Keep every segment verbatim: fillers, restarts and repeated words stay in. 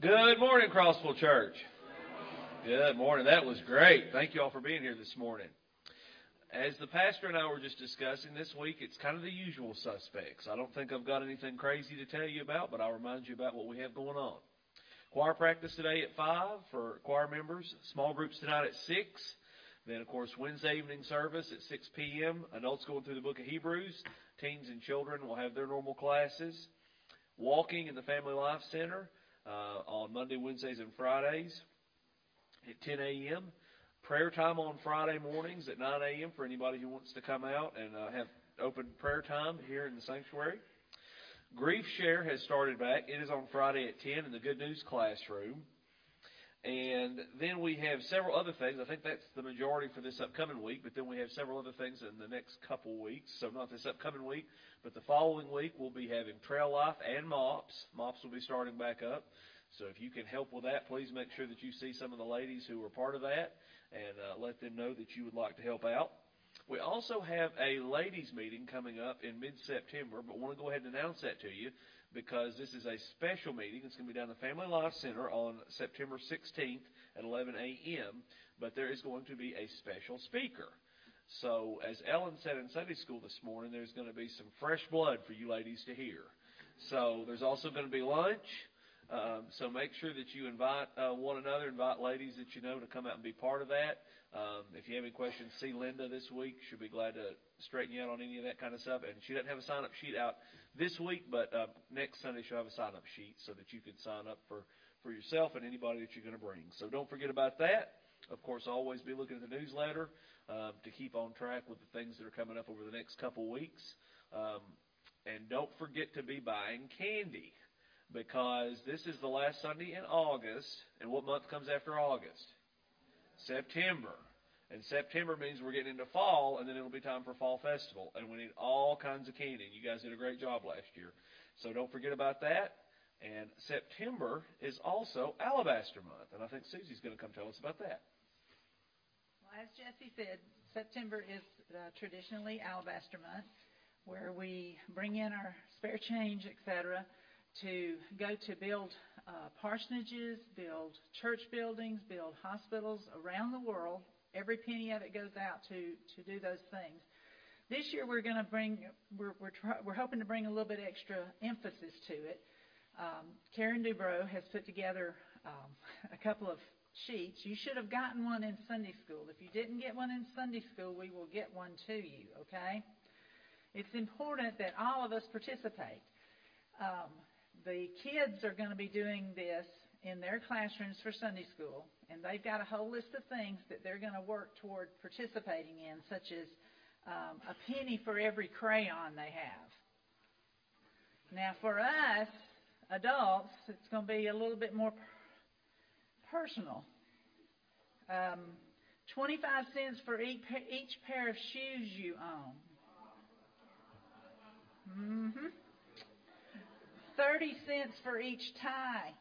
Good morning, Crossville Church. Good morning. That was great. Thank you all for being here this morning. As the pastor and I were just discussing this week, it's kind of the usual suspects. I don't think I've got anything crazy to tell you about, but I'll remind you about what we have going on. Choir practice today at five for choir members. Small groups tonight at six. Then, of course, Wednesday evening service at six p.m. Adults going through the book of Hebrews. Teens and children will have their normal classes. Walking in the Family Life Center uh, on Monday, Wednesdays, and Fridays at ten a.m. Prayer time on Friday mornings at nine a.m. for anybody who wants to come out and uh, have open prayer time here in the sanctuary. Grief Share has started back. It is on Friday at ten in the Good News Classroom. And then we have several other things. I think that's the majority for this upcoming week, but then we have several other things in the next couple weeks. So not this upcoming week, but the following week we'll be having Trail Life and MOPS. MOPS will be starting back up. So if you can help with that, please make sure that you see some of the ladies who are part of that and uh, let them know that you would like to help out. We also have a ladies meeting coming up in mid-September, but want to go ahead and announce that to you because this is a special meeting. It's going to be down at the Family Life Center on September sixteenth at eleven a.m., but there is going to be a special speaker. So as Ellen said in Sunday school this morning, there's going to be some fresh blood for you ladies to hear. So there's also going to be lunch. Um, so make sure that you invite uh, one another, invite ladies that you know to come out and be part of that. Um, if you have any questions, see Linda this week. She'll be glad to straighten you out on any of that kind of stuff. And she doesn't have a sign-up sheet out this week, but uh, next Sunday she'll have a sign-up sheet so that you can sign up for, for yourself and anybody that you're going to bring. So don't forget about that. Of course, always be looking at the newsletter uh, to keep on track with the things that are coming up over the next couple weeks. Um, and don't forget to be buying candy, because this is the last Sunday in August. And what month comes after August? September. And September means we're getting into fall, and then it'll be time for Fall Festival. And we need all kinds of candy. You guys did a great job last year. So don't forget about that. And September is also Alabaster Month. And I think Susie's going to come tell us about that. Well, as Jesse said, September is uh, traditionally Alabaster Month, where we bring in our spare change, et cetera, to go to build uh, parsonages, build church buildings, build hospitals around the world. Every penny of it goes out to, to do those things. This year we're going to bring, we're we're, try, we're hoping to bring a little bit extra emphasis to it. Um, Karen Dubrow has put together um, a couple of sheets. You should have gotten one in Sunday school. If you didn't get one in Sunday school, we will get one to you, okay? It's important that all of us participate. Um, The kids are going to be doing this in their classrooms for Sunday school, and they've got a whole list of things that they're going to work toward participating in, such as um, a penny for every crayon they have. Now, for us, adults, it's going to be a little bit more personal. Um, twenty-five cents for each, each pair of shoes you own. Mm-hmm. thirty cents for each tie.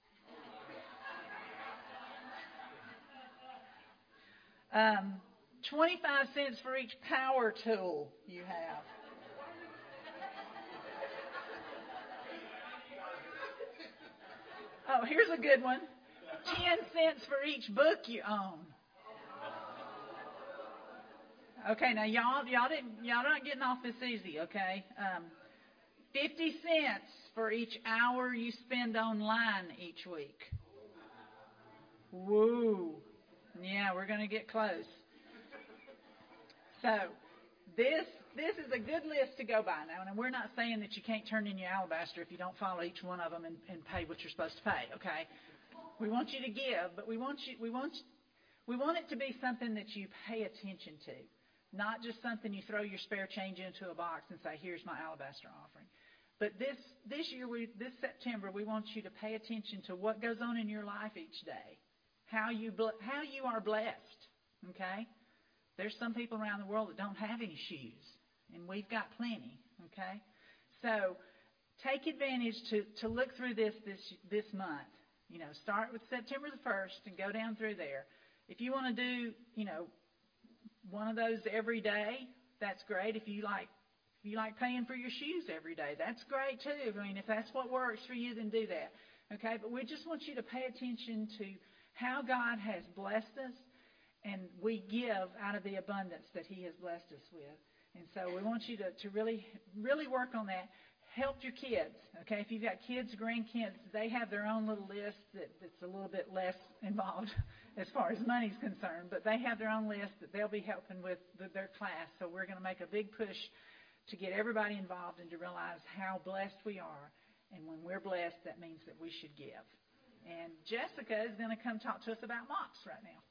Um, twenty-five cents for each power tool you have. Oh, here's a good one. ten cents for each book you own. Okay, now y'all, y'all didn't, y'all not getting off this easy, okay? Um, fifty cents for each hour you spend online each week. Woo. Yeah, we're going to get close. So this this is a good list to go by now. And we're not saying that you can't turn in your alabaster if you don't follow each one of them and, and pay what you're supposed to pay, okay? We want you to give, but we want you we want we want it to be something that you pay attention to, not just something you throw your spare change into a box and say, "Here's my alabaster offering." But this this year, we, this September, we want you to pay attention to what goes on in your life each day, how you how you are blessed. Okay, there's some people around the world that don't have any shoes, and we've got plenty. Okay, so take advantage to, to look through this this this month. You know, start with September the first and go down through there. If you want to do, you know, one of those every day, that's great. If you like. If you like paying for your shoes every day, that's great too. I mean, if that's what works for you, then do that. Okay, but we just want you to pay attention to how God has blessed us, and we give out of the abundance that He has blessed us with. And so we want you to, to really, really work on that. Help your kids, okay? If you've got kids, grandkids, they have their own little list that, that's a little bit less involved as far as money's concerned, but they have their own list that they'll be helping with the, their class. So we're going to make a big push to get everybody involved and to realize how blessed we are. And when we're blessed, that means that we should give. And Jessica is going to come talk to us about MOPS right now.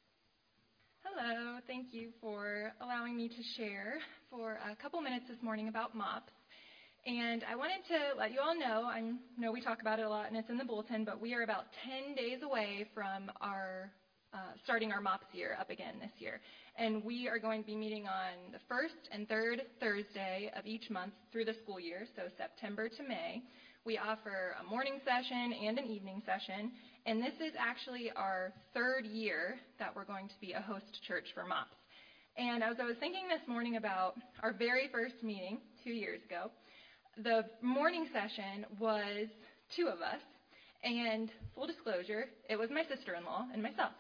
Hello. Thank you for allowing me to share for a couple minutes this morning about MOPS. And I wanted to let you all know, I know we talk about it a lot and it's in the bulletin, but we are about ten days away from our uh, starting our MOPS year up again this year. And we are going to be meeting on the first and third Thursday of each month through the school year, so September to May. We offer a morning session and an evening session, and this is actually our third year that we're going to be a host church for MOPS. And as I was thinking this morning about our very first meeting two years ago, the morning session was two of us, and full disclosure, it was my sister-in-law and myself.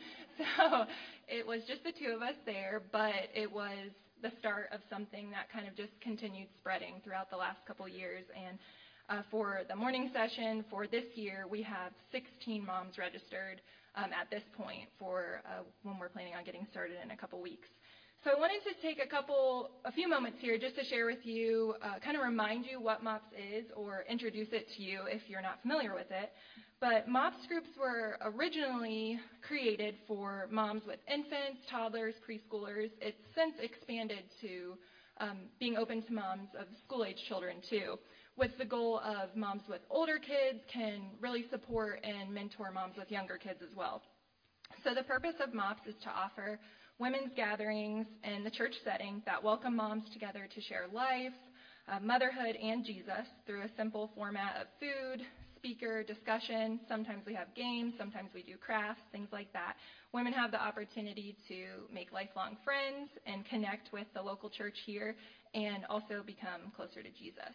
So it was just the two of us there, but it was the start of something that kind of just continued spreading throughout the last couple years. And uh, for the morning session for this year, we have sixteen moms registered um, at this point for uh, when we're planning on getting started in a couple weeks. So I wanted to take a couple, a few moments here just to share with you, uh, kind of remind you what MOPS is or introduce it to you if you're not familiar with it. But MOPS groups were originally created for moms with infants, toddlers, preschoolers. It's since expanded to um, being open to moms of school-age children too, with the goal of moms with older kids can really support and mentor moms with younger kids as well. So the purpose of MOPS is to offer women's gatherings in the church setting that welcome moms together to share life, uh, motherhood, and Jesus through a simple format of food, speaker, discussion. Sometimes we have games, sometimes we do crafts, things like that. Women have the opportunity to make lifelong friends and connect with the local church here and also become closer to Jesus.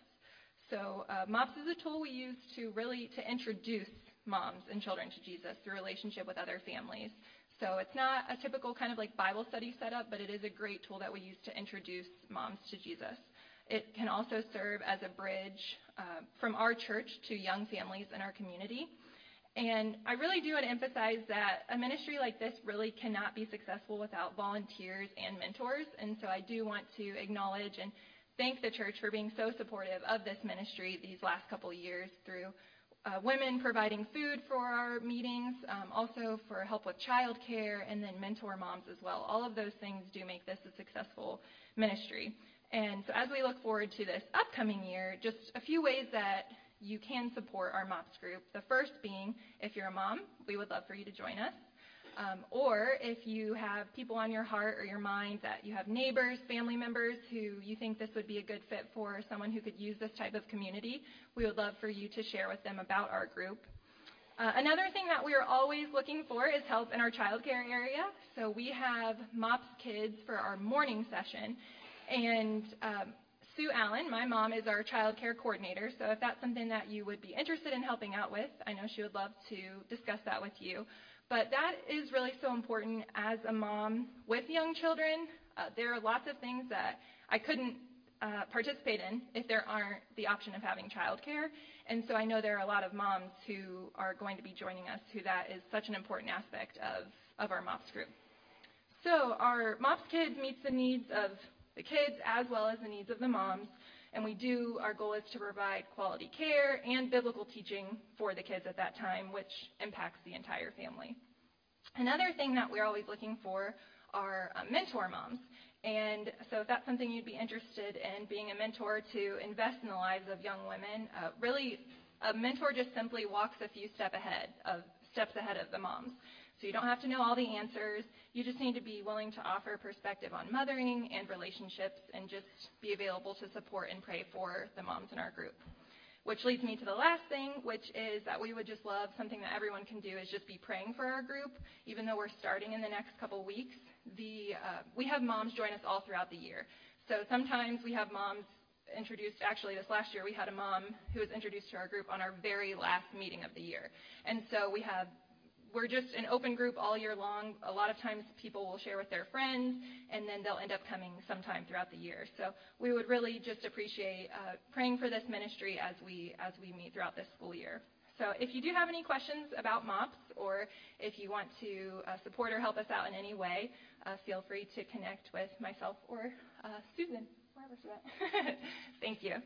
So uh, MOPS is a tool we use to really to introduce moms and children to Jesus through relationship with other families. So it's not a typical kind of like Bible study setup, but it is a great tool that we use to introduce moms to Jesus. It can also serve as a bridge uh, from our church to young families in our community. And I really do want to emphasize that a ministry like this really cannot be successful without volunteers and mentors. And so I do want to acknowledge and thank the church for being so supportive of this ministry these last couple of years through Uh, women providing food for our meetings, um, also for help with childcare, and then mentor moms as well. All of those things do make this a successful ministry. And so as we look forward to this upcoming year, just a few ways that you can support our MOPS group. The first being, if you're a mom, we would love for you to join us. Um, or if you have people on your heart or your mind that you have neighbors, family members who you think this would be a good fit for, someone who could use this type of community, we would love for you to share with them about our group. Uh, another thing that we are always looking for is help in our childcare area. So we have MOPS Kids for our morning session. And um, Sue Allen, my mom, is our childcare coordinator. So if that's something that you would be interested in helping out with, I know she would love to discuss that with you. But that is really so important as a mom with young children. Uh, there are lots of things that I couldn't uh, participate in if there aren't the option of having childcare. And so I know there are a lot of moms who are going to be joining us who that is such an important aspect of, of our MOPS group. So our MOPS Kids meets the needs of the kids as well as the needs of the moms. And we do, our goal is to provide quality care and biblical teaching for the kids at that time, which impacts the entire family. Another thing that we're always looking for are uh, mentor moms. And so if that's something you'd be interested in, being a mentor to invest in the lives of young women, uh, really a mentor just simply walks a few step ahead of, steps ahead of the moms. So you don't have to know all the answers. You just need to be willing to offer perspective on mothering and relationships and just be available to support and pray for the moms in our group. Which leads me to the last thing, which is that we would just love something that everyone can do is just be praying for our group. Even though we're starting in the next couple weeks, the uh, we have moms join us all throughout the year. So sometimes we have moms introduced, actually this last year we had a mom who was introduced to our group on our very last meeting of the year. And so we have, we're just an open group all year long. A lot of times people will share with their friends, and then they'll end up coming sometime throughout the year. So we would really just appreciate uh, praying for this ministry as we as we meet throughout this school year. So if you do have any questions about MOPS, or if you want to uh, support or help us out in any way, uh, feel free to connect with myself or uh, Susan, wherever she's at. Thank you.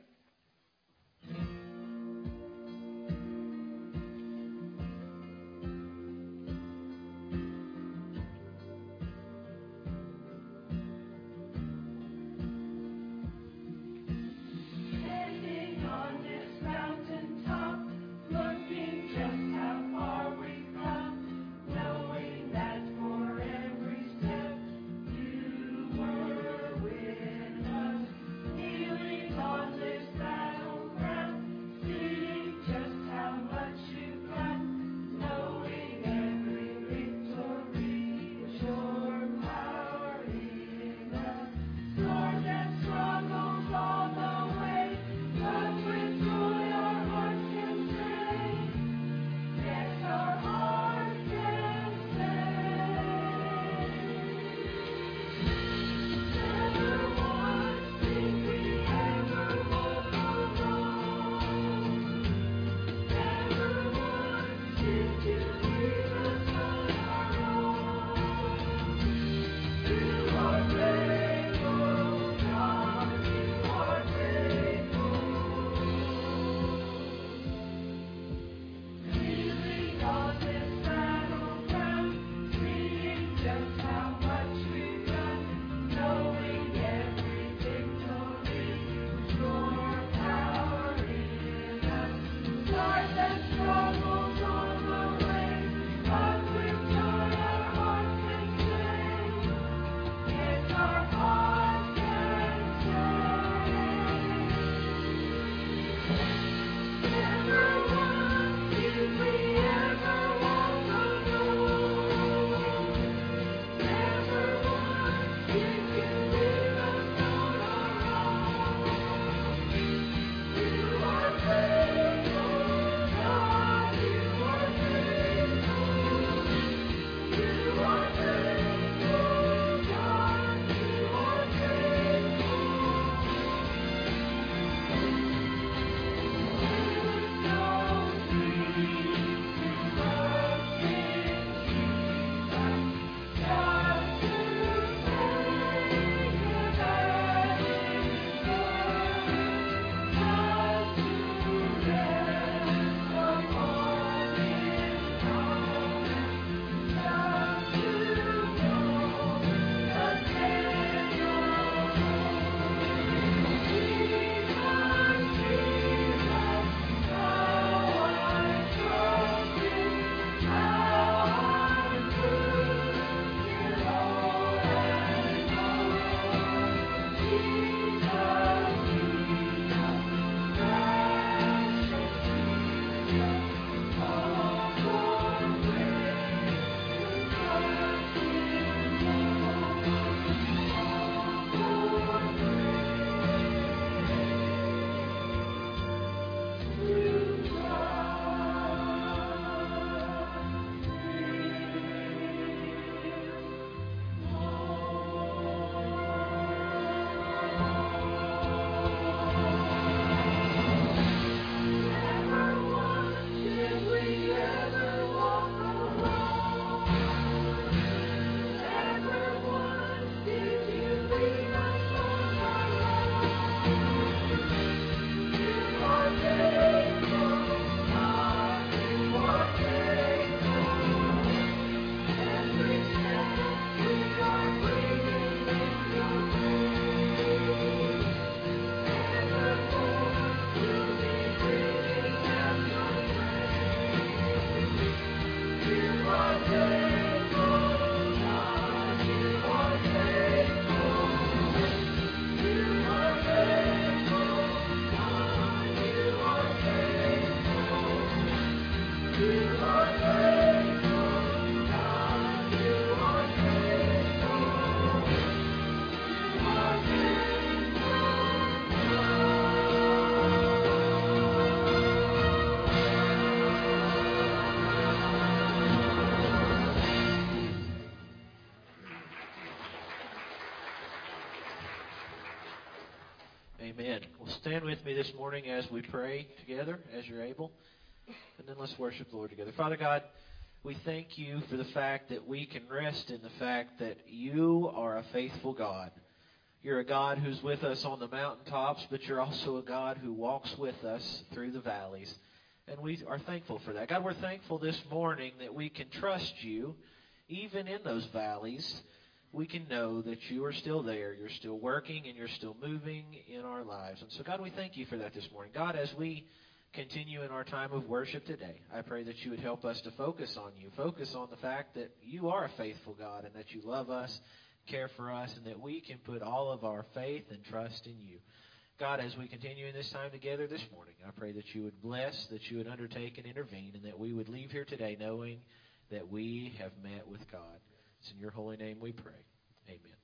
Amen. Well, stand with me this morning as we pray together, as you're able. And then let's worship the Lord together. Father God, we thank you for the fact that we can rest in the fact that you are a faithful God. You're a God who's with us on the mountaintops, but you're also a God who walks with us through the valleys. And we are thankful for that. God, we're thankful this morning that we can trust you even in those valleys. We can know that you are still there. You're still working and you're still moving in our lives. And so, God, we thank you for that this morning. God, as we continue in our time of worship today, I pray that you would help us to focus on you. Focus on the fact that you are a faithful God and that you love us, care for us, and that we can put all of our faith and trust in you. God, as we continue in this time together this morning, I pray that you would bless, that you would undertake and intervene, and that we would leave here today knowing that we have met with God. It's in your holy name we pray. Amen.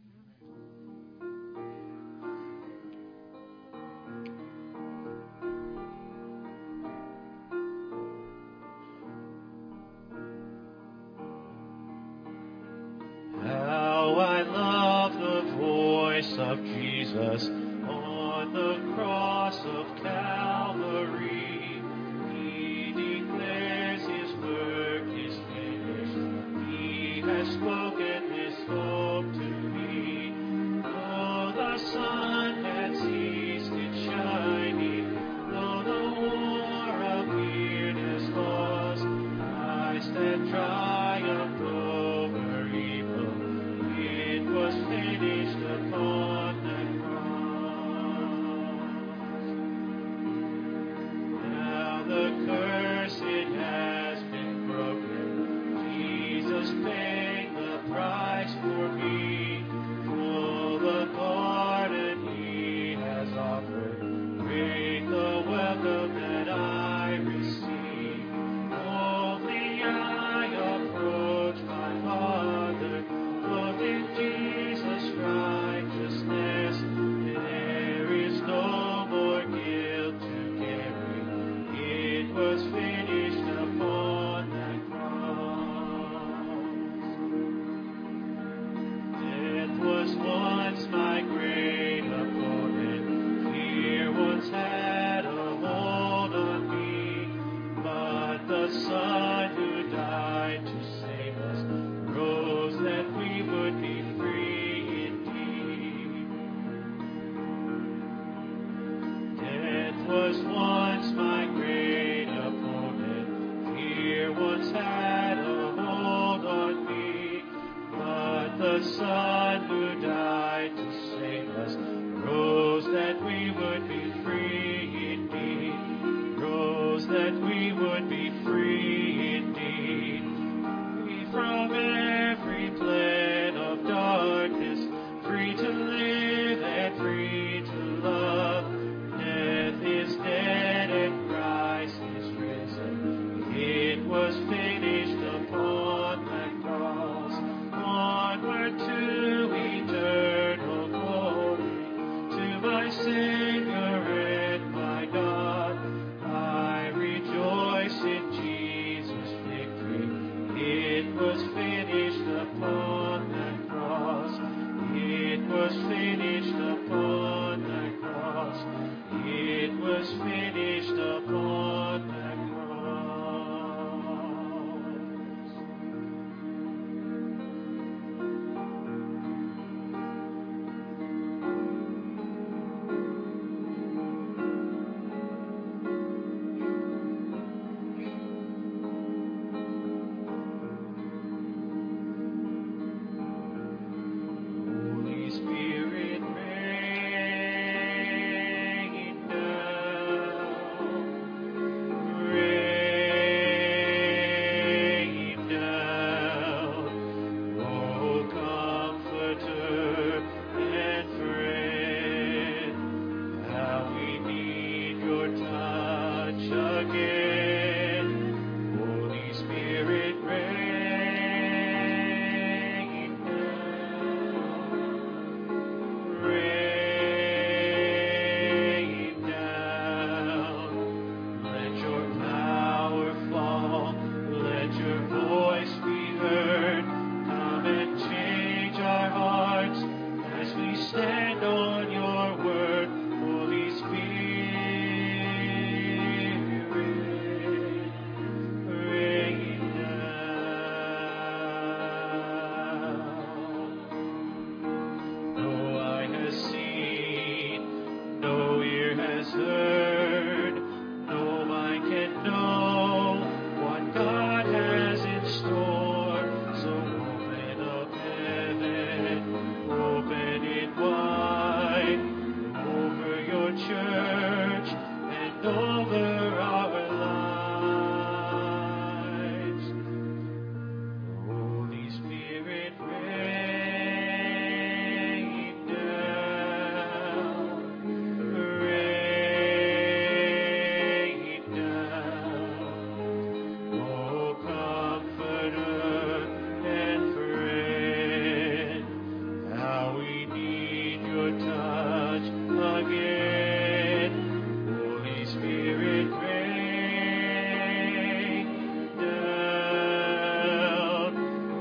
How I love the voice of Jesus on the cross of Calvary. He declares his work is finished. He has spoken his hope to me. Though the sun had ceased its shining, though the war appeared as lost, Christ had triumphed over evil. It was finished upon that cross. Now the curse it has been broken. Jesus paid the price for me. Full the pardon he has offered. Great the welcome that I receive. Boldly I approach my Father, clothed in Jesus' righteousness. There is no more guilt to carry. It was finished upon that cross. Death was once my great opponent. Fear once had a hold on me. But the Son who died to save us rose that we would be free indeed. Death was once my great opponent. Fear once had a hold on me. But the Son who died to save us rose that we would be free indeed. Rose that we would be free indeed. Free from every plan of darkness, free to live and free to love. Death is dead and Christ is risen. It was finished upon that cross. Onward to eternity. has heard. No mind can know what God has in store. So open up heaven, open it wide over your church and over our lives. Holy Spirit, rain down, rain down. Oh, Comforter and friend, how we need your touch again. Holy Spirit, rain down,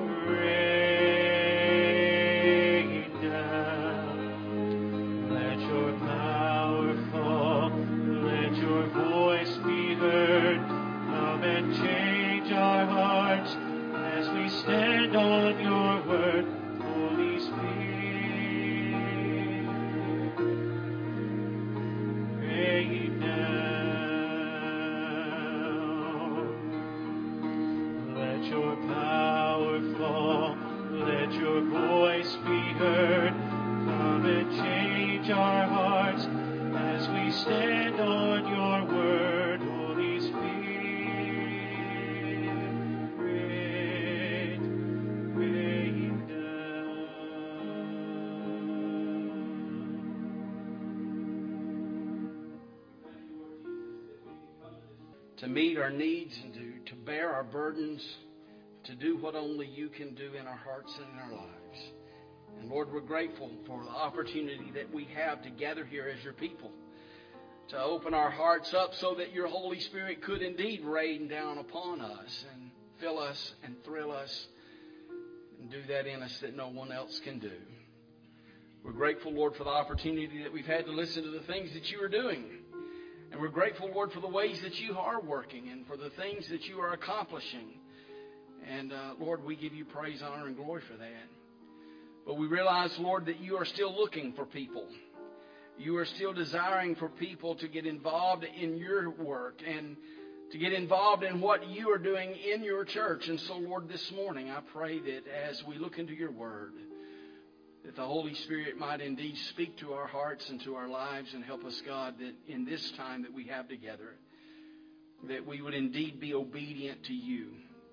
rain down. Let your power fall, let your voice be heard. Come and change our hearts as we stand on your word. Holy Spirit, rain down. Let your power fall, let your voice be heard. Come and change our hearts as we stand on your word. Holy Spirit, rain down. To meet our needs and to, to bear our burdens, to do what only you can do in our hearts and in our lives. And Lord, we're grateful for the opportunity that we have to gather here as your people, to open our hearts up so that your Holy Spirit could indeed rain down upon us and fill us and thrill us and do that in us that no one else can do. We're grateful, Lord, for the opportunity that we've had to listen to the things that you are doing. And we're grateful, Lord, for the ways that you are working and for the things that you are accomplishing. And, uh, Lord, we give you praise, honor, and glory for that. But we realize, Lord, that you are still looking for people. You are still desiring for people to get involved in your work and to get involved in what you are doing in your church. And so, Lord, this morning I pray that as we look into your word, that the Holy Spirit might indeed speak to our hearts and to our lives and help us, God, that in this time that we have together, that we would indeed be obedient to you.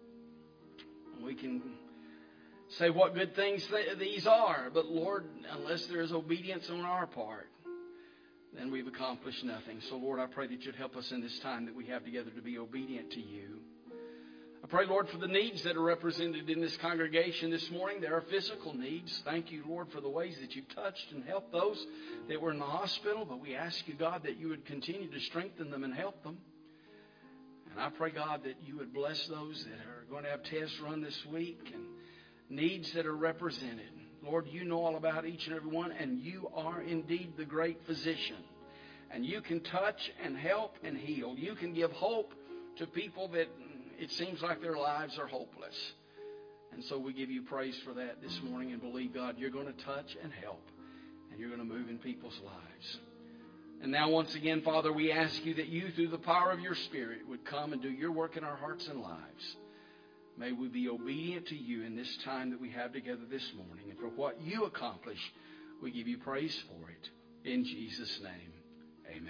We can say what good things th- these are, but Lord, unless there is obedience on our part, then we've accomplished nothing. So, Lord, I pray that you'd help us in this time that we have together to be obedient to you. I pray, Lord, for the needs that are represented in this congregation this morning. There are physical needs. Thank you, Lord, for the ways that you've touched and helped those that were in the hospital. But we ask you, God, that you would continue to strengthen them and help them. And I pray, God, that you would bless those that are going to have tests run this week and needs that are represented. Lord, you know all about each and every one, and you are indeed the great physician. And you can touch and help and heal. You can give hope to people that it seems like their lives are hopeless. And so we give you praise for that this morning and believe, God, you're going to touch and help, and you're going to move in people's lives. And now once again, Father, we ask you that you, through the power of your Spirit, would come and do your work in our hearts and lives. May we be obedient to you in this time that we have together this morning. And for what you accomplish, we give you praise for it. In Jesus' name, amen.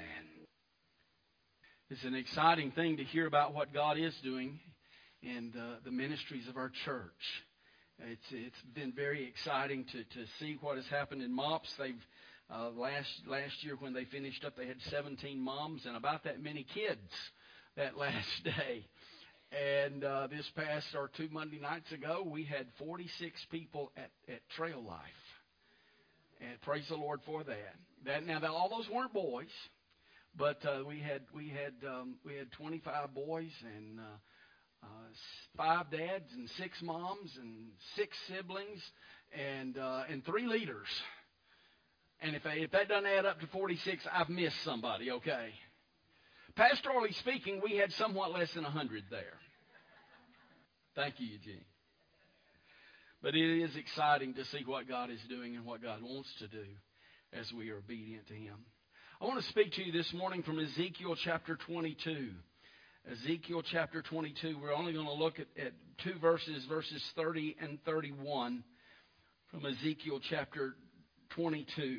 It's an exciting thing to hear about what God is doing in the, the ministries of our church. It's it's been very exciting to, to see what has happened in MOPS. They've uh, last last year when they finished up, they had seventeen moms and about that many kids that last day. And uh, this past or two Monday nights ago, we had forty-six people at, at Trail Life. And praise the Lord for that. That now all those weren't boys. But uh, we had we had um, we had twenty-five boys and uh, uh, five dads and six moms and six siblings and uh, and three leaders. And if I, if that doesn't add up to forty-six, I've missed somebody. Okay. Pastorally speaking, we had somewhat less than a hundred there. Thank you, Eugene. But it is exciting to see what God is doing and what God wants to do as we are obedient to Him. I want to speak to you this morning from Ezekiel chapter twenty-two. Ezekiel chapter twenty-two. We're only going to look at, at two verses, verses thirty and thirty-one from Ezekiel chapter twenty-two.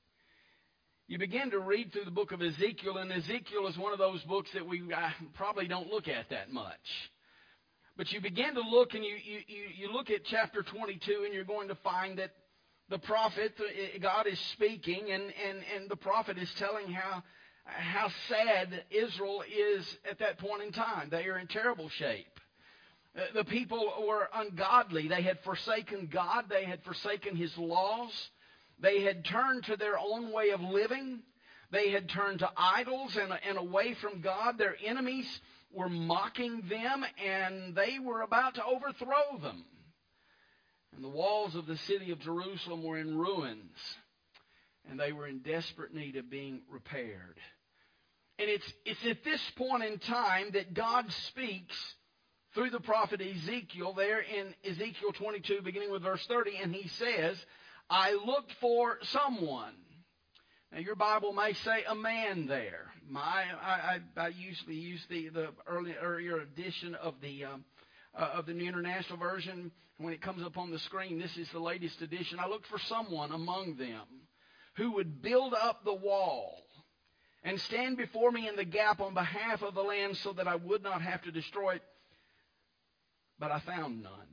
You begin to read through the book of Ezekiel, and Ezekiel is one of those books that we uh, probably don't look at that much. But you begin to look, and you, you, you look at chapter twenty-two, and you're going to find that the prophet, God is speaking, and, and, and the prophet is telling how, how sad Israel is at that point in time. They are in terrible shape. The people were ungodly. They had forsaken God. They had forsaken His laws. They had turned to their own way of living. They had turned to idols and, and away from God. Their enemies were mocking them, and they were about to overthrow them. And the walls of the city of Jerusalem were in ruins, and they were in desperate need of being repaired. And it's, it's at this point in time that God speaks through the prophet Ezekiel there in Ezekiel twenty-two, beginning with verse thirty, and he says, I looked for someone. Now, your Bible may say a man there. My, I, I, I usually use the, the early, earlier edition of the um, uh, of the New International Version. When it comes up on the screen, this is the latest edition. I looked for someone among them who would build up the wall and stand before me in the gap on behalf of the land so that I would not have to destroy it. But I found none.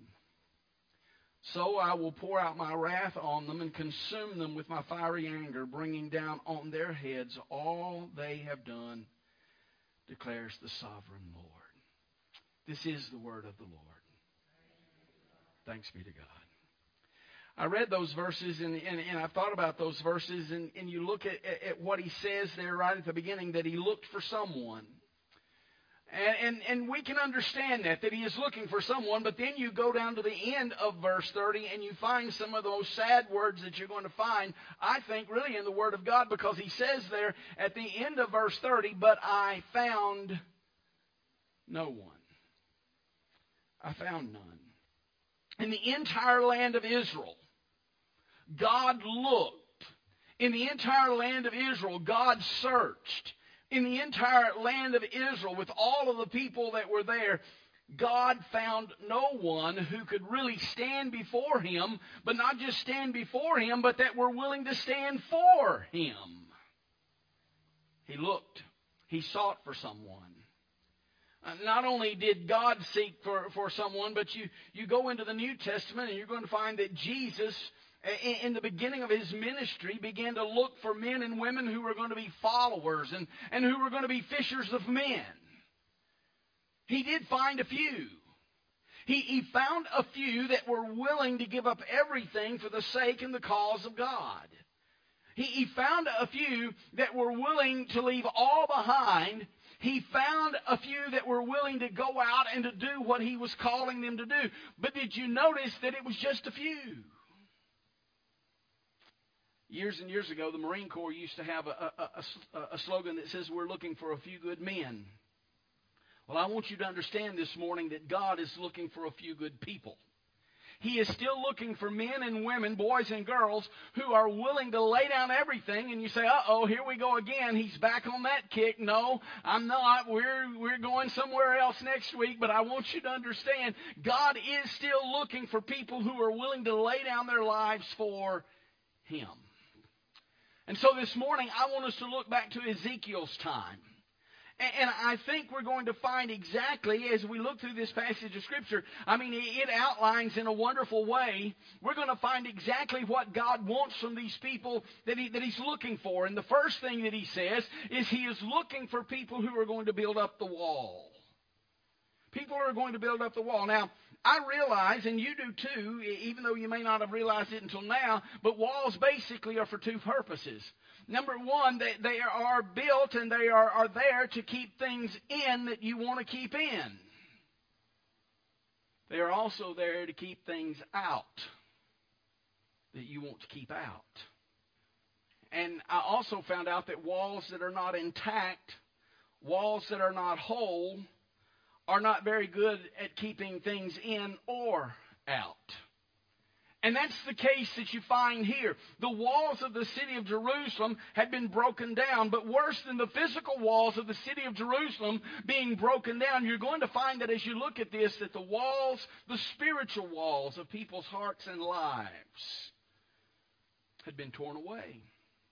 So I will pour out my wrath on them and consume them with my fiery anger, bringing down on their heads all they have done, declares the sovereign Lord. This is the word of the Lord. Thanks be to God. I read those verses, and, and, and I thought about those verses, and, and you look at, at what he says there right at the beginning, that he looked for someone. And, and, and we can understand that, that he is looking for someone, but then you go down to the end of verse thirty and you find some of those sad words that you're going to find, I think, really in the Word of God, because he says there at the end of verse thirty, but I found no one. I found none. In the entire land of Israel, God looked. In the entire land of Israel, God searched. In the entire land of Israel, with all of the people that were there, God found no one who could really stand before Him, but not just stand before Him, but that were willing to stand for Him. He looked. He sought for someone. Uh, not only did God seek for, for someone, but you, you go into the New Testament and you're going to find that Jesus, in, in the beginning of His ministry, began to look for men and women who were going to be followers and, and who were going to be fishers of men. He did find a few. He, he found a few that were willing to give up everything for the sake and the cause of God. He, he found a few that were willing to leave all behind. He found a few that were willing to go out and to do what He was calling them to do. But did you notice that it was just a few? Years and years ago, the Marine Corps used to have a, a, a, a slogan that says, we're looking for a few good men. Well, I want you to understand this morning that God is looking for a few good people. He is still looking for men and women, boys and girls, who are willing to lay down everything. And you say, uh-oh, here we go again. He's back on that kick. No, I'm not. We're, we're going somewhere else next week. But I want you to understand, God is still looking for people who are willing to lay down their lives for Him. And so this morning, I want us to look back to Ezekiel's time. And I think we're going to find exactly, as we look through this passage of Scripture, I mean, it outlines in a wonderful way, we're going to find exactly what God wants from these people that, he, that He's looking for. And the first thing that He says is He is looking for people who are going to build up the wall. People who are going to build up the wall. Now, I realize, and you do too, even though you may not have realized it until now, but walls basically are for two purposes. Number one, they, they are built and they are, are there to keep things in that you want to keep in. They are also there to keep things out that you want to keep out. And I also found out that walls that are not intact, walls that are not whole, are not very good at keeping things in or out. And that's the case that you find here. The walls of the city of Jerusalem had been broken down, but worse than the physical walls of the city of Jerusalem being broken down, you're going to find that as you look at this, that the walls, the spiritual walls of people's hearts and lives had been torn away.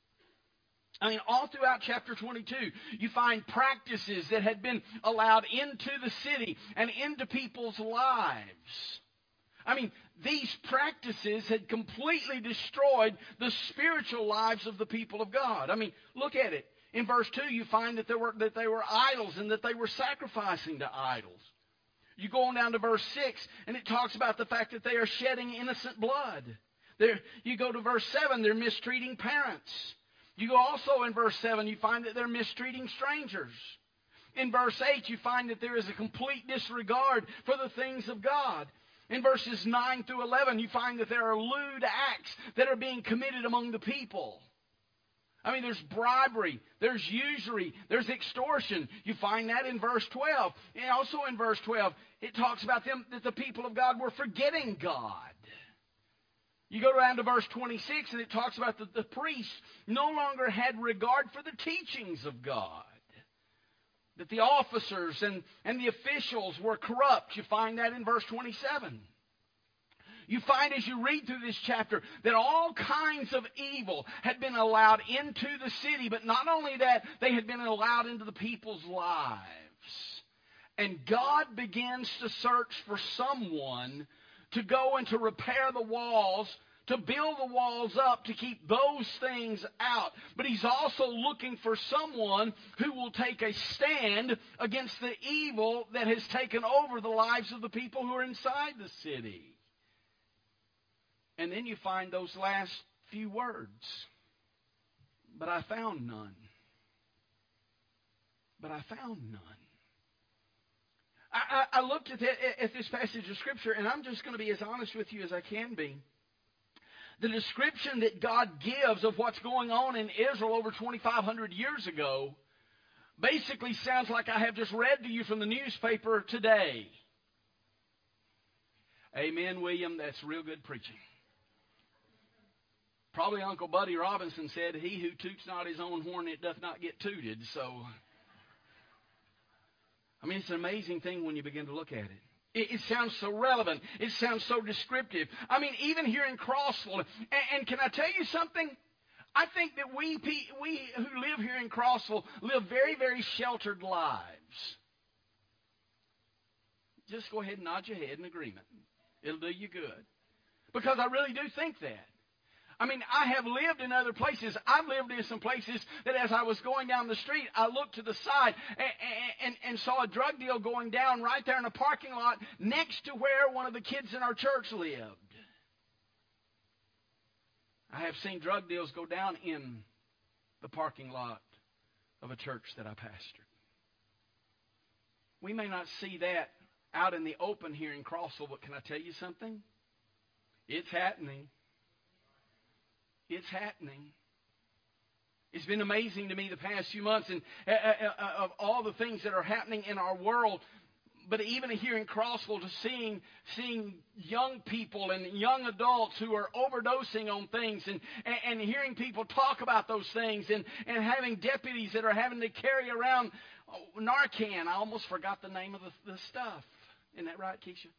I mean, all throughout chapter twenty-two, you find practices that had been allowed into the city and into people's lives. I mean, these practices had completely destroyed the spiritual lives of the people of God. I mean, look at it. In verse two, you find that there were that they were idols and that they were sacrificing to idols. You go on down to verse six, and it talks about the fact that they are shedding innocent blood. There, you go to verse seven, they're mistreating parents. You go also in verse seven, you find that they're mistreating strangers. In verse eight, you find that there is a complete disregard for the things of God. In verses nine through eleven, you find that there are lewd acts that are being committed among the people. I mean, there's bribery, there's usury, there's extortion. You find that in verse twelve. And also in verse twelve, it talks about them that the people of God were forgetting God. You go down to verse twenty-six, and it talks about that the priests no longer had regard for the teachings of God. That the officers and, and the officials were corrupt. You find that in verse twenty-seven. You find as you read through this chapter that all kinds of evil had been allowed into the city. But not only that, they had been allowed into the people's lives. And God begins to search for someone to go and to repair the walls, to build the walls up, to keep those things out. But He's also looking for someone who will take a stand against the evil that has taken over the lives of the people who are inside the city. And then you find those last few words. But I found none. But I found none. I, I, I looked at, the, at this passage of Scripture, and I'm just going to be as honest with you as I can be. The description that God gives of what's going on in Israel over twenty-five hundred years ago basically sounds like I have just read to you from the newspaper today. Amen, William. That's real good preaching. Probably Uncle Buddy Robinson said, "He who toots not his own horn, it doth not get tooted." So, I mean, it's an amazing thing when you begin to look at it. It, it sounds so relevant. It sounds so descriptive. I mean, even here in Crossville, and, and can I tell you something? I think that we, we who live here in Crossville live very, very sheltered lives. Just go ahead and nod your head in agreement. It'll do you good. Because I really do think that. I mean, I have lived in other places. I've lived in some places that as I was going down the street, I looked to the side and, and, and saw a drug deal going down right there in a parking lot next to where one of the kids in our church lived. I have seen drug deals go down in the parking lot of a church that I pastored. We may not see that out in the open here in Crossville, but can I tell you something? It's happening. It's happening. It's been amazing to me the past few months and uh, uh, of all the things that are happening in our world. But even here in Crossville, to seeing seeing young people and young adults who are overdosing on things and, and, and hearing people talk about those things and, and having deputies that are having to carry around Narcan. I almost forgot the name of the, the stuff. Isn't that right, Keisha?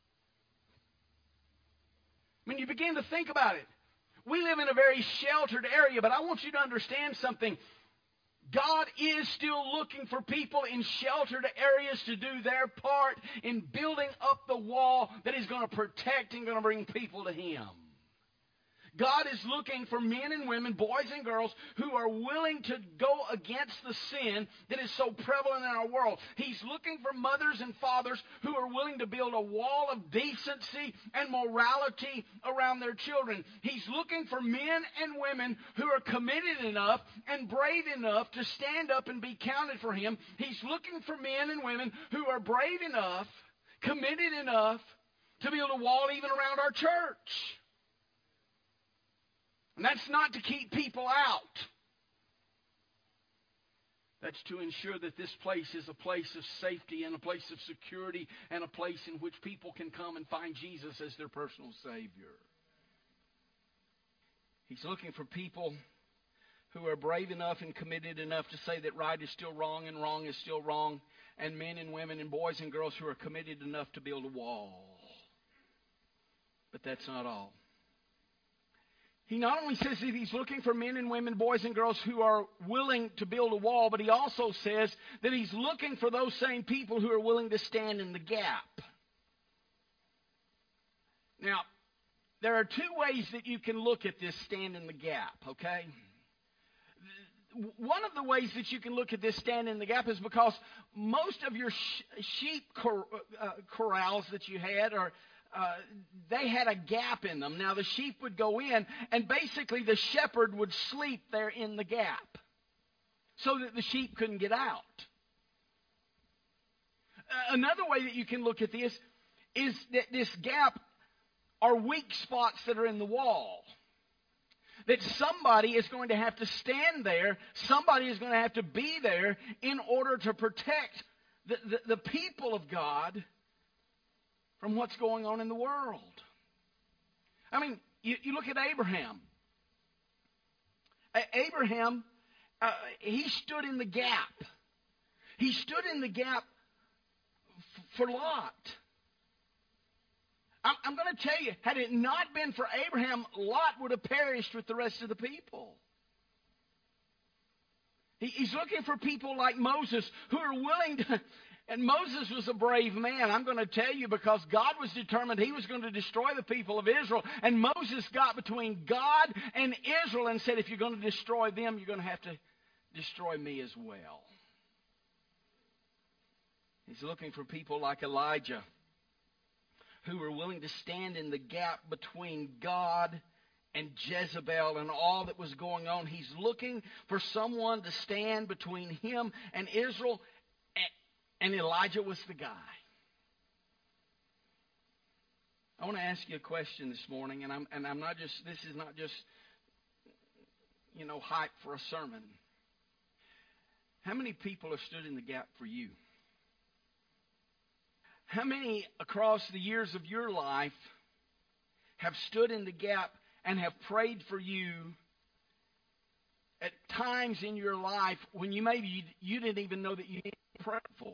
I mean, you begin to think about it. We live in a very sheltered area, but I want you to understand something. God is still looking for people in sheltered areas to do their part in building up the wall that is going to protect and going to bring people to Him. God is looking for men and women, boys and girls, who are willing to go against the sin that is so prevalent in our world. He's looking for mothers and fathers who are willing to build a wall of decency and morality around their children. He's looking for men and women who are committed enough and brave enough to stand up and be counted for Him. He's looking for men and women who are brave enough, committed enough to build a wall even around our church. And that's not to keep people out. That's to ensure that this place is a place of safety and a place of security and a place in which people can come and find Jesus as their personal Savior. He's looking for people who are brave enough and committed enough to say that right is still wrong and wrong is still wrong, and men and women and boys and girls who are committed enough to build a wall. But that's not all. He not only says that he's looking for men and women, boys and girls who are willing to build a wall, but he also says that he's looking for those same people who are willing to stand in the gap. Now, there are two ways that you can look at this stand in the gap, okay? One of the ways that you can look at this stand in the gap is because most of your sh- sheep cor- uh, corrals that you had are Uh, they had a gap in them. Now, the sheep would go in, and basically the shepherd would sleep there in the gap so that the sheep couldn't get out. Uh, another way that you can look at this is that this gap are weak spots that are in the wall. That somebody is going to have to stand there, somebody is going to have to be there in order to protect the, the, the people of God from what's going on in the world. I mean, you, you look at Abraham. A- Abraham, uh, he stood in the gap. He stood in the gap f- for Lot. I'm, I'm going to tell you, had it not been for Abraham, Lot would have perished with the rest of the people. He, he's looking for people like Moses who are willing to... And Moses was a brave man, I'm going to tell you, because God was determined he was going to destroy the people of Israel. And Moses got between God and Israel and said, if you're going to destroy them, you're going to have to destroy me as well. He's looking for people like Elijah who were willing to stand in the gap between God and Jezebel and all that was going on. He's looking for someone to stand between him and Israel. And Elijah was the guy. I want to ask you a question this morning, and I'm and I'm not just this is not just you know hype for a sermon. How many people have stood in the gap for you? How many across the years of your life have stood in the gap and have prayed for you at times in your life when you maybe you, you didn't even know that you needed to pray for?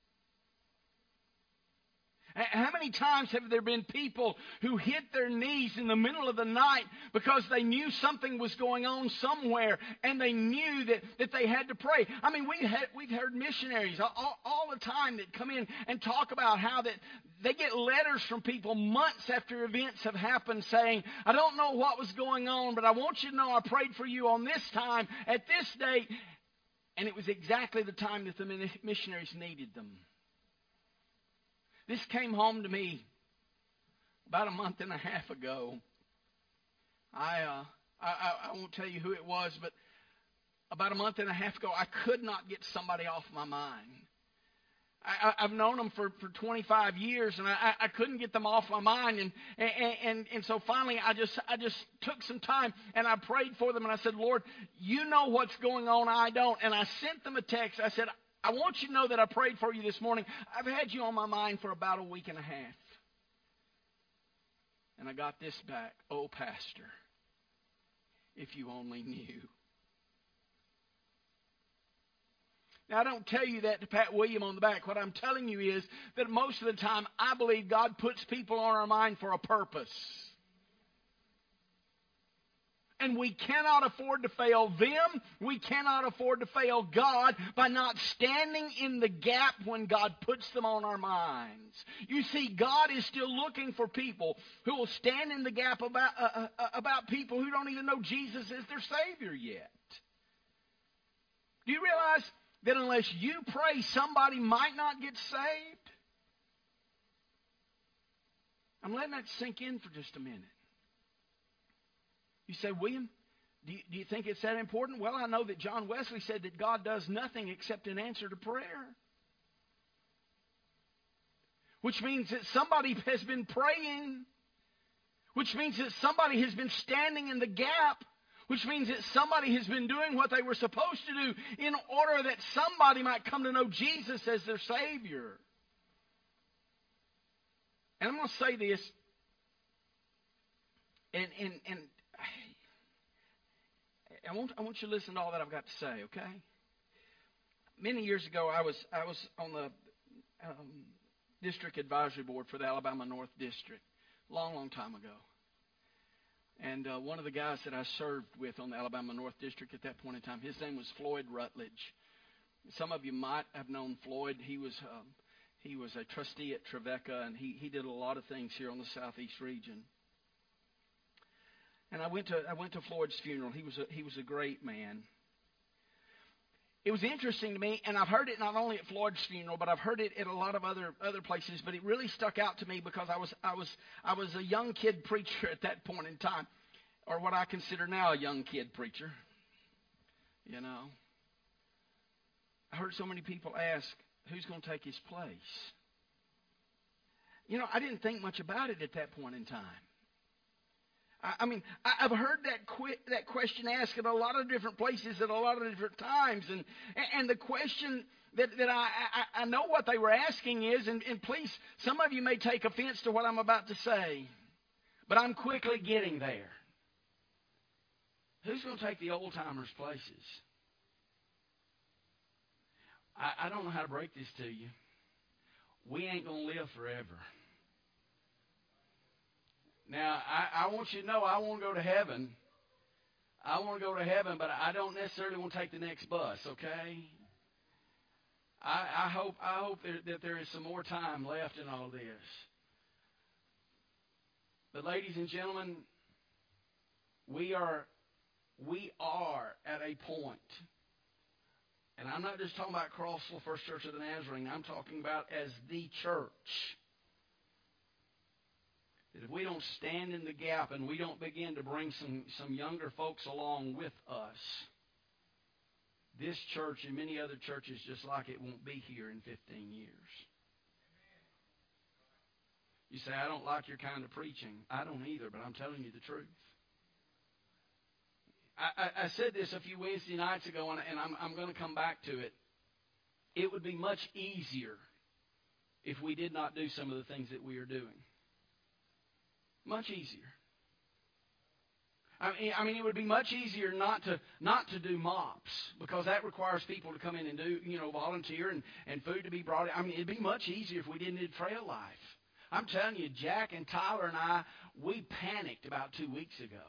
How many times have there been people who hit their knees in the middle of the night because they knew something was going on somewhere and they knew that, that they had to pray? I mean, we had, we've heard missionaries all, all the time that come in and talk about how that they get letters from people months after events have happened saying, I don't know what was going on, but I want you to know I prayed for you on this time, at this date. And it was exactly the time that the missionaries needed them. This came home to me about a month and a half ago. I, uh, I I won't tell you who it was, but about a month and a half ago, I could not get somebody off my mind. I, I've known them for, for twenty-five years, and I, I couldn't get them off my mind. And, and and and so finally, I just I just took some time and I prayed for them, and I said, Lord, you know what's going on, I don't. And I sent them a text. I said, I want you to know that I prayed for you this morning. I've had you on my mind for about a week and a half. And I got this back. Oh, Pastor, if you only knew. Now, I don't tell you that to pat William on the back. What I'm telling you is that most of the time, I believe God puts people on our mind for a purpose. And we cannot afford to fail them. We cannot afford to fail God by not standing in the gap when God puts them on our minds. You see, God is still looking for people who will stand in the gap about, uh, uh, about people who don't even know Jesus is their Savior yet. Do you realize that unless you pray, somebody might not get saved? I'm letting that sink in for just a minute. You say, William, do you, do you think it's that important? Well, I know that John Wesley said that God does nothing except in answer to prayer. Which means that somebody has been praying. Which means that somebody has been standing in the gap. Which means that somebody has been doing what they were supposed to do in order that somebody might come to know Jesus as their Savior. And I'm going to say this, and, and, and I want, I want you to listen to all that I've got to say, okay? Many years ago, I was I was on the um, district advisory board for the Alabama North District, long, long time ago. And uh, one of the guys that I served with on the Alabama North District at that point in time, his name was Floyd Rutledge. Some of you might have known Floyd. He was um, he was a trustee at Trevecca, and he, he did a lot of things here on the southeast region. And I went to I went to Floyd's funeral. He was a, he was a great man. It was interesting to me, and I've heard it not only at Floyd's funeral, but I've heard it at a lot of other other places. But it really stuck out to me because I was I was I was a young kid preacher at that point in time, or what I consider now a young kid preacher. You know, I heard so many people ask, "Who's going to take his place?" You know, I didn't think much about it at that point in time. I mean, I've heard that que- that question asked at a lot of different places at a lot of different times. And and the question that, that I, I, I know what they were asking is, and, and please, some of you may take offense to what I'm about to say, but I'm quickly getting there. Who's going to take the old-timers' places? I, I don't know how to break this to you. We ain't going to live forever. Now, I, I want you to know I want to go to heaven. I want to go to heaven, but I don't necessarily want to take the next bus, okay? I, I hope I hope there, that there is some more time left in all this. But ladies and gentlemen, we are we are at a point, and I'm not just talking about Crossville First Church of the Nazarene. I'm talking about as the church. That if we don't stand in the gap and we don't begin to bring some, some younger folks along with us, this church and many other churches just like it won't be here in fifteen years. You say, I don't like your kind of preaching. I don't either, but I'm telling you the truth. I, I, I said this a few Wednesday nights ago, and, and I'm, I'm going to come back to it. It would be much easier if we did not do some of the things that we are doing. Much easier. I mean, I mean, it would be much easier not to not to do mops because that requires people to come in and do, you know, volunteer and, and food to be brought in. I mean, it'd be much easier if we didn't do Trail Life. I'm telling you, Jack and Tyler and I, we panicked about two weeks ago.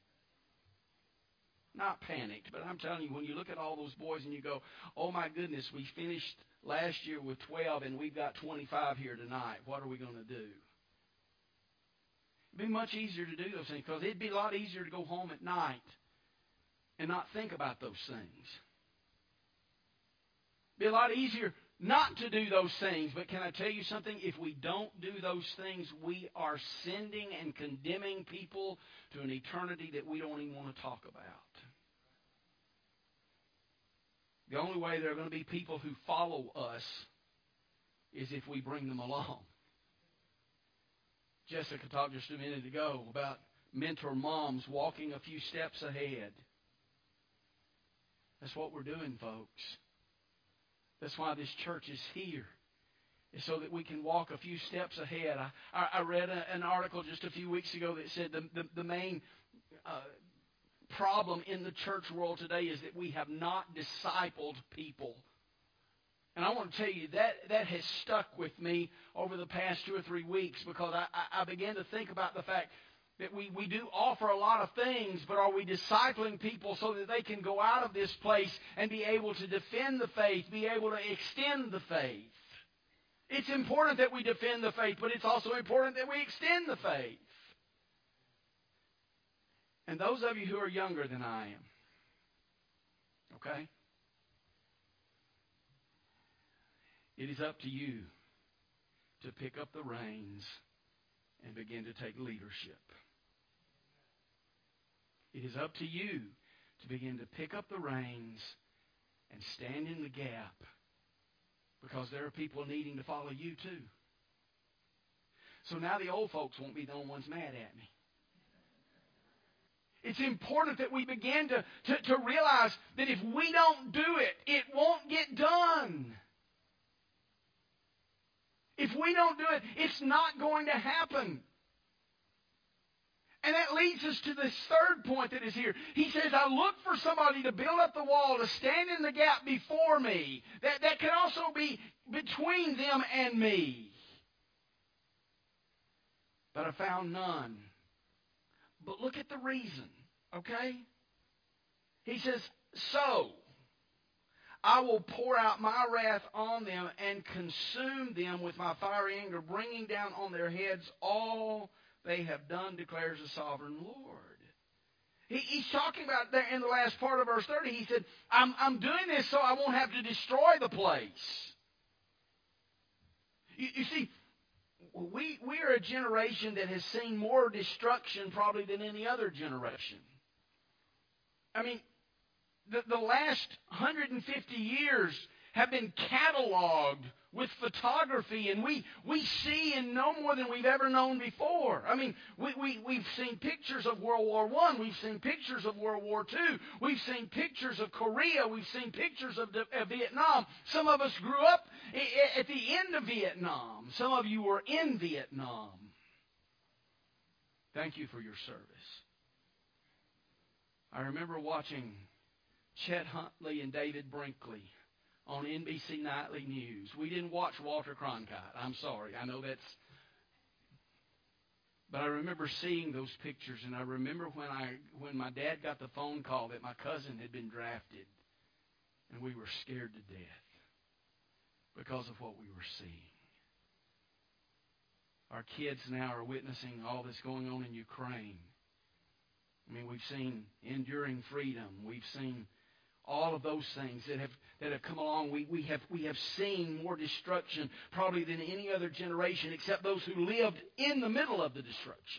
Not panicked, but I'm telling you, when you look at all those boys and you go, oh my goodness, we finished last year with twelve and we've got twenty-five here tonight. What are we going to do? It'd be much easier to do those things because it'd be a lot easier to go home at night and not think about those things. It'd be a lot easier not to do those things. But can I tell you something? If we don't do those things, we are sending and condemning people to an eternity that we don't even want to talk about. The only way there are going to be people who follow us is if we bring them along. Jessica talked just a minute ago about mentor moms walking a few steps ahead. That's what we're doing, folks. That's why this church is here. It's so that we can walk a few steps ahead. I, I, I read a, an article just a few weeks ago that said the, the, the main uh, problem in the church world today is that we have not discipled people. And I want to tell you, that, that has stuck with me over the past two or three weeks because I, I, I began to think about the fact that we, we do offer a lot of things, but are we discipling people so that they can go out of this place and be able to defend the faith, be able to extend the faith? It's important that we defend the faith, but it's also important that we extend the faith. And those of you who are younger than I am, okay? It is up to you to pick up the reins and begin to take leadership. It is up to you to begin to pick up the reins and stand in the gap because there are people needing to follow you too. So now the old folks won't be the only ones mad at me. It's important that we begin to, to, to realize that if we don't do it, it won't get done. If we don't do it, it's not going to happen. And that leads us to this third point that is here. He says, I look for somebody to build up the wall, to stand in the gap before me. That, that can also be between them and me. But I found none. But look at the reason, okay? He says, so I will pour out my wrath on them and consume them with my fiery anger, bringing down on their heads all they have done, declares the sovereign Lord. He, he's talking about there in the last part of verse thirty. He said, I'm, I'm doing this so I won't have to destroy the place. You, you see, we, we are a generation that has seen more destruction probably than any other generation. I mean, the, the last one hundred fifty years have been cataloged with photography, and we, we see and know more than we've ever known before. I mean, we, we, we've seen pictures of World War One. We've seen pictures of World War Two. We've seen pictures of Korea. We've seen pictures of, of Vietnam. Some of us grew up at the end of Vietnam. Some of you were in Vietnam. Thank you for your service. I remember watching Chet Huntley and David Brinkley on N B C Nightly News. We didn't watch Walter Cronkite. I'm sorry. I know that's... But I remember seeing those pictures, and I remember when I when my dad got the phone call that my cousin had been drafted, and we were scared to death because of what we were seeing. Our kids now are witnessing all this going on in Ukraine. I mean, we've seen Enduring Freedom. We've seen all of those things that have that have come along. We, we have we have seen more destruction probably than any other generation, except those who lived in the middle of the destruction.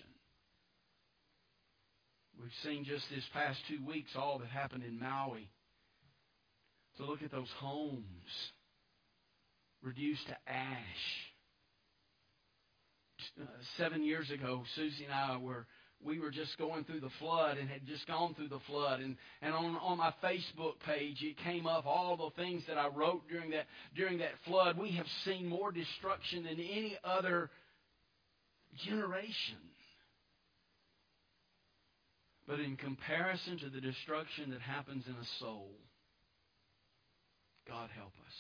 We've seen just this past two weeks all that happened in Maui. So look at those homes reduced to ash. Uh, seven years ago, Susie and I were We were just going through the flood and had just gone through the flood. And, and on, on my Facebook page, it came up all the things that I wrote during that, during that flood. We have seen more destruction than any other generation. But in comparison to the destruction that happens in a soul, God help us.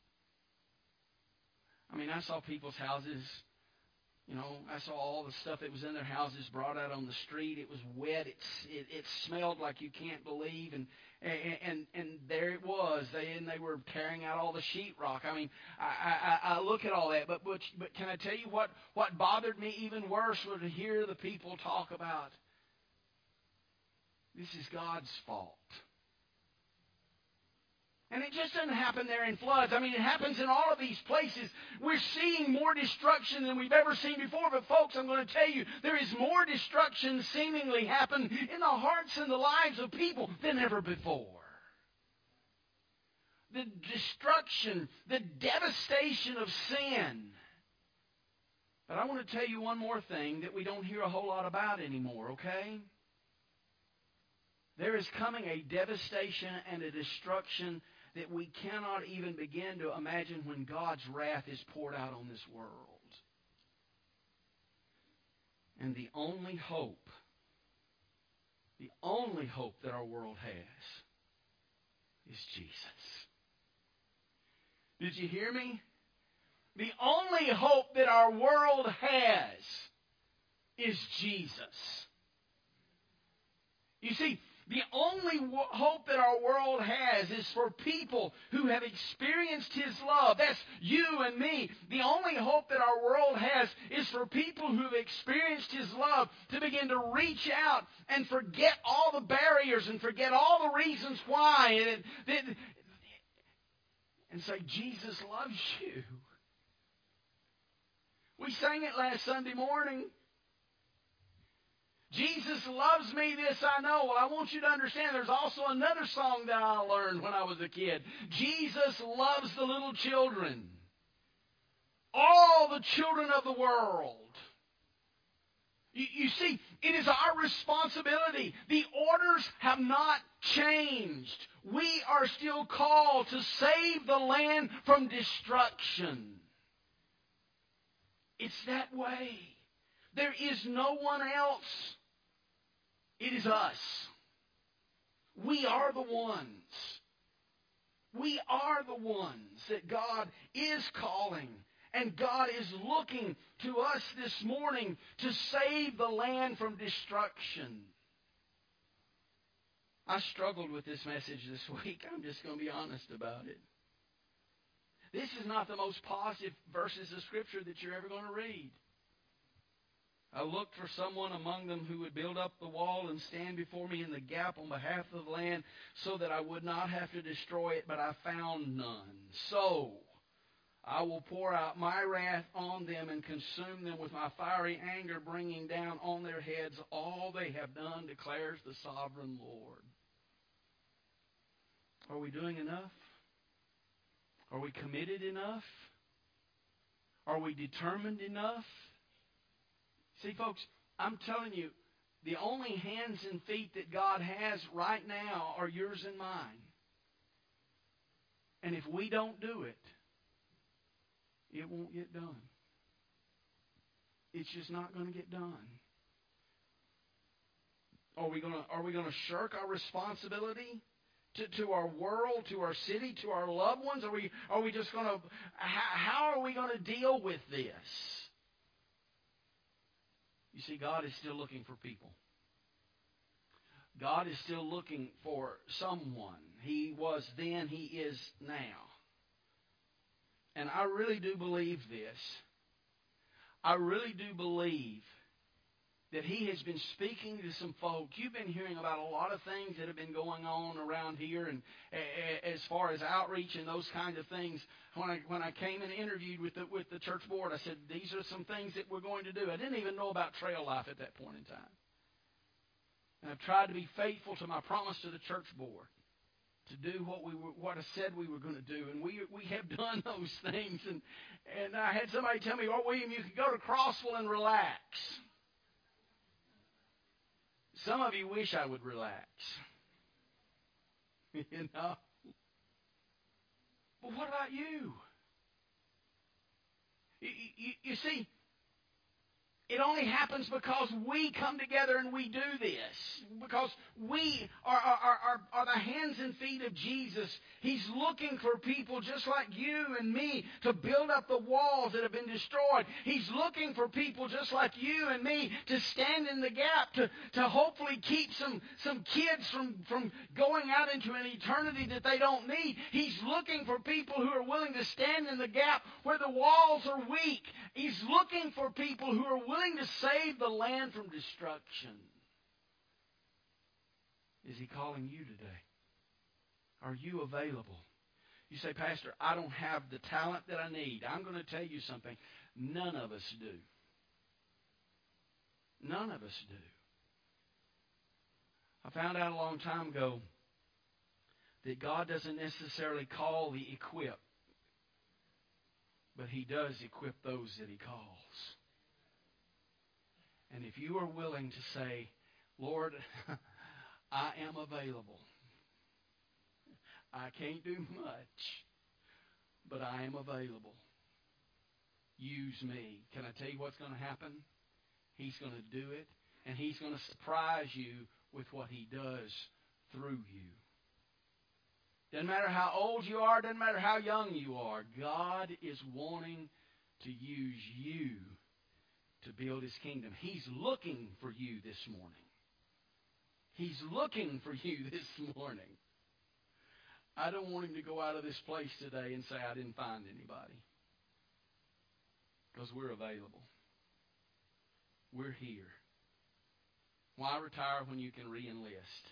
I mean, I saw people's houses. You know, I saw all the stuff that was in their houses brought out on the street. It was wet. It it, it smelled like you can't believe, and and and, and there it was. They and they were tearing out all the sheetrock. I mean, I, I I look at all that, but but but can I tell you what what bothered me even worse was to hear the people talk about this is God's fault. And it just doesn't happen there in floods. I mean, it happens in all of these places. We're seeing more destruction than we've ever seen before. But folks, I'm going to tell you, there is more destruction seemingly happen in the hearts and the lives of people than ever before. The destruction, the devastation of sin. But I want to tell you one more thing that we don't hear a whole lot about anymore, okay? There is coming a devastation and a destruction that we cannot even begin to imagine when God's wrath is poured out on this world. And the only hope, the only hope that our world has is Jesus. Did you hear me? The only hope that our world has is Jesus. You see, the only wo- hope that our world has is for people who have experienced His love. That's you and me. The only hope that our world has is for people who have experienced His love to begin to reach out and forget all the barriers and forget all the reasons why and, and, and say, Jesus loves you. We sang it last Sunday morning. Jesus loves me, this I know. Well, I want you to understand there's also another song that I learned when I was a kid. Jesus loves the little children. All the children of the world. You, you see, it is our responsibility. The orders have not changed. We are still called to save the land from destruction. It's that way. There is no one else. It is us. We are the ones. We are the ones that God is calling. And God is looking to us this morning to save the land from destruction. I struggled with this message this week. I'm just going to be honest about it. This is not the most positive verses of Scripture that you're ever going to read. I looked for someone among them who would build up the wall and stand before me in the gap on behalf of the land so that I would not have to destroy it, but I found none. So I will pour out my wrath on them and consume them with my fiery anger, bringing down on their heads all they have done, declares the sovereign Lord. Are we doing enough? Are we committed enough? Are we determined enough? See, folks, I'm telling you, the only hands and feet that God has right now are yours and mine. And if we don't do it, it won't get done. It's just not going to get done. Are we going to, are we going to shirk our responsibility to, to our world, to our city, to our loved ones? Are we, are we just going to, how, how are we going to deal with this? You see, God is still looking for people. God is still looking for someone. He was then, He is now. And I really do believe this. I really do believe that He has been speaking to some folk. You've been hearing about a lot of things that have been going on around here, and as far as outreach and those kinds of things. When I when I came and interviewed with the with the church board, I said, these are some things that we're going to do. I didn't even know about Trail Life at that point in time. And I've tried to be faithful to my promise to the church board, to do what we were, what I said we were going to do. And we we have done those things. And, and I had somebody tell me, oh, William, you could go to Crossville and relax. Some of you wish I would relax. You know? But what about you? You, you? you see, it only happens because we come together and we do this. Because we are, are, are, are the hands and feet of Jesus. He's looking for people just like you and me to build up the walls that have been destroyed. He's looking for people just like you and me to stand in the gap, to, to hopefully keep some, some kids from, from going out into an eternity that they don't need. He's looking for people who are willing to stand in the gap where the walls are weak. He's looking for people who are willing to save the land from destruction. Is He calling you today? Are you available? You say, Pastor, I don't have the talent that I need. I'm going to tell you something. None of us do. None of us do. I found out a long time ago that God doesn't necessarily call the equipped, but He does equip those that He calls. And if you are willing to say, Lord, I am available. I can't do much, but I am available. Use me. Can I tell you what's going to happen? He's going to do it, and He's going to surprise you with what He does through you. Doesn't matter how old you are, doesn't matter how young you are, God is wanting to use you to build His kingdom. He's looking for you this morning. He's looking for you this morning. I don't want Him to go out of this place today and say, I didn't find anybody. Because we're available. We're here. Why retire when you can re-enlist?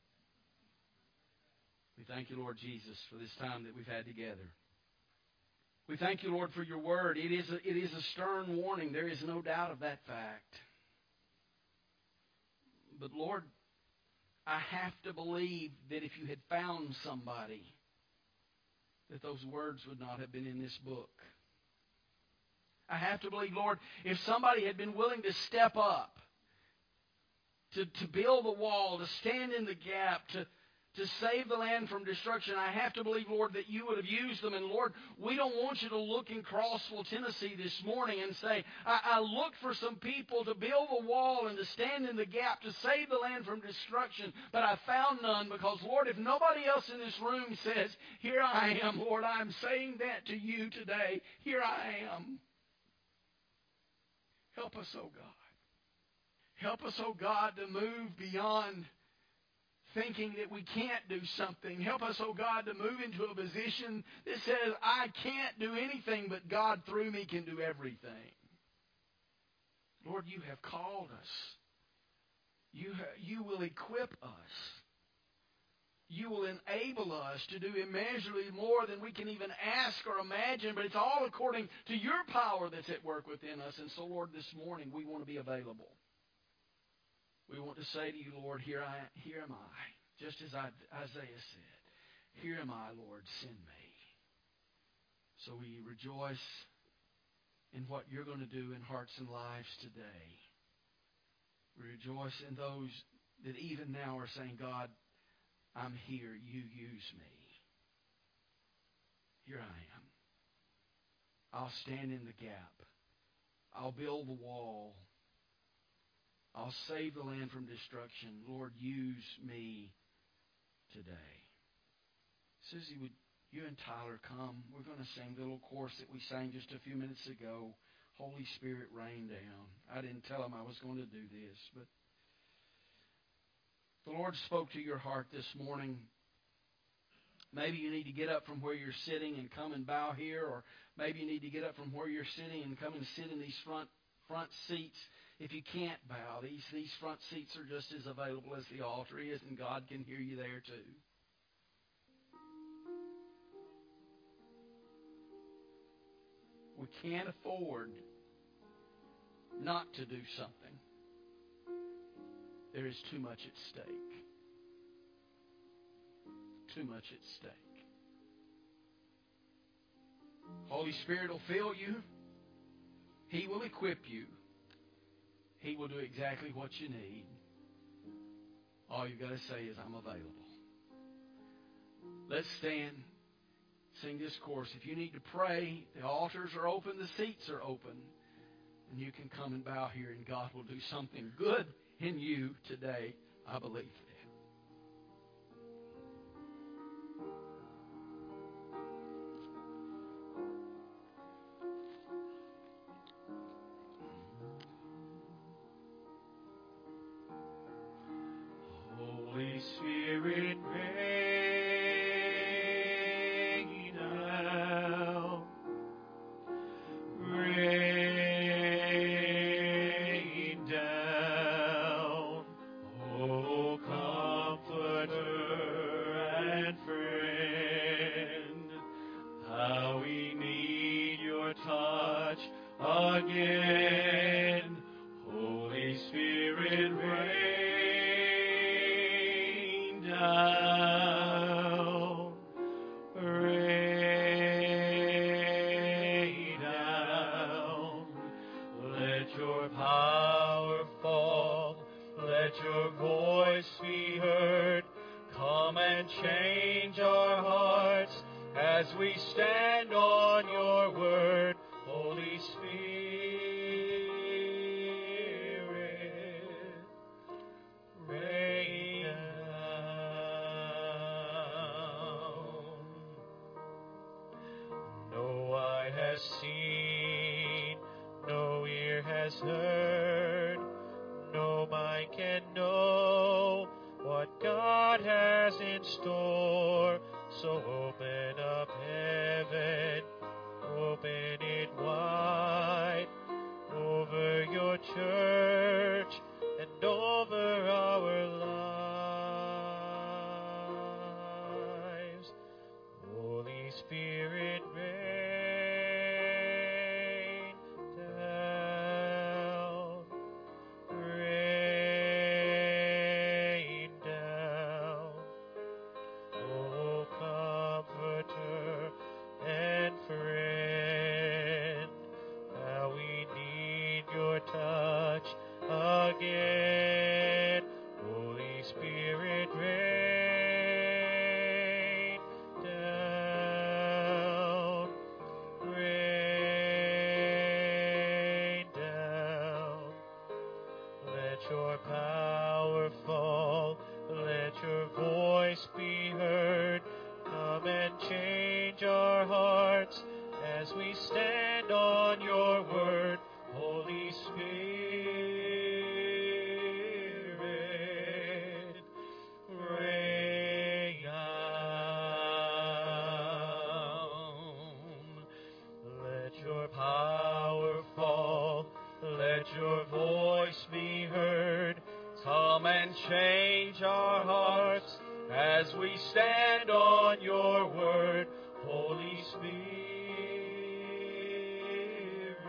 We thank you, Lord Jesus, for this time that we've had together. We thank you, Lord, for your word. It is a, it is a stern warning. There is no doubt of that fact. But, Lord, I have to believe that if you had found somebody, that those words would not have been in this book. I have to believe, Lord, if somebody had been willing to step up, to, to build the wall, to stand in the gap, to, to save the land from destruction. I have to believe, Lord, that you would have used them. And Lord, we don't want you to look in Crossville, Tennessee this morning and say, I, I looked for some people to build a wall and to stand in the gap to save the land from destruction, but I found none. Because, Lord, if nobody else in this room says, here I am, Lord, I'm saying that to you today. Here I am. Help us, oh God. Help us, oh God, to move beyond thinking that we can't do something. Help us, oh God, to move into a position that says, I can't do anything, but God through me can do everything. Lord, you have called us. You, ha- you will equip us. You will enable us to do immeasurably more than we can even ask or imagine, but it's all according to your power that's at work within us. And so, Lord, this morning we want to be available. We want to say to you, Lord, here I here am I, just as Isaiah said. Here am I, Lord, send me. So we rejoice in what you're going to do in hearts and lives today. We rejoice in those that even now are saying, God, I'm here. You use me. Here I am. I'll stand in the gap. I'll build the wall. I'll save the land from destruction. Lord, use me today. Susie, would you and Tyler come? We're going to sing the little chorus that we sang just a few minutes ago. Holy Spirit, rain down. I didn't tell him I was going to do this, but the Lord spoke to your heart this morning. Maybe you need to get up from where you're sitting and come and bow here, or maybe you need to get up from where you're sitting and come and sit in these front front seats. If you can't bow, these, these front seats are just as available as the altar is, and God can hear you there too. We can't afford not to do something. There is too much at stake. Too much at stake. Holy Spirit will fill you. He will equip you. He will do exactly what you need. All you've got to say is, I'm available. Let's stand, sing this chorus. If you need to pray, the altars are open, the seats are open. And you can come and bow here, and God will do something good in you today. I believe that. Holy Spirit, rain down, rain down, oh Comforter and friend, how we need your touch again. Holy Spirit, rain down, rain down. Let your power fall, let your voice be heard. Come and change our hearts as we stand on your word. Holy Spirit, rain down. No eye has seen, no ear has heard, no mind can know what God has in store. So open up heaven, open it wide over your church and over our lives. Holy Spirit, rain down. your power fall. Let your voice be heard. Come and change our hearts as we stand on your word. Holy Spirit, rain down. Let your power fall. Let your voice be heard. Come and change our hearts as we stand on your word. Holy Spirit,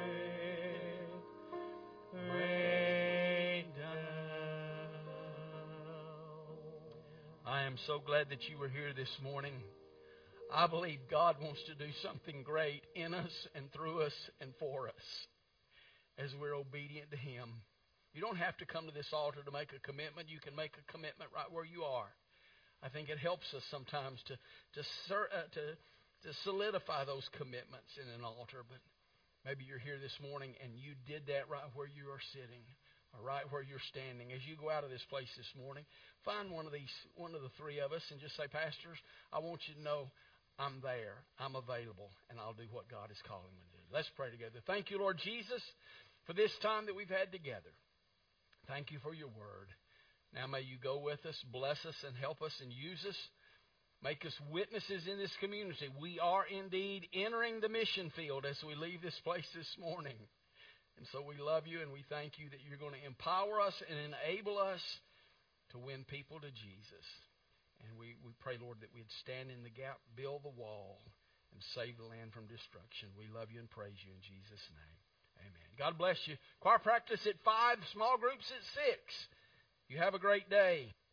rain down. I am so glad that you were here this morning. I believe God wants to do something great in us and through us and for us as we're obedient to Him. You don't have to come to this altar to make a commitment. You can make a commitment right where you are. I think it helps us sometimes to to uh, to, to solidify those commitments in an altar. But maybe you're here this morning and you did that right where you are sitting, or right where you're standing. As you go out of this place this morning, find one of these, one of the three of us, and just say, "Pastors, I want you to know I'm there, I'm available, and I'll do what God is calling me to do." Let's pray together. Thank you, Lord Jesus, for this time that we've had together. Thank you for your word. Now may you go with us, bless us, and help us and use us. Make us witnesses in this community. We are indeed entering the mission field as we leave this place this morning. And so we love you, and we thank you that you're going to empower us and enable us to win people to Jesus. And we, we pray, Lord, that we'd stand in the gap, build the wall, and save the land from destruction. We love you and praise you in Jesus' name. Amen. God bless you. Choir practice at five, small groups at six. You have a great day.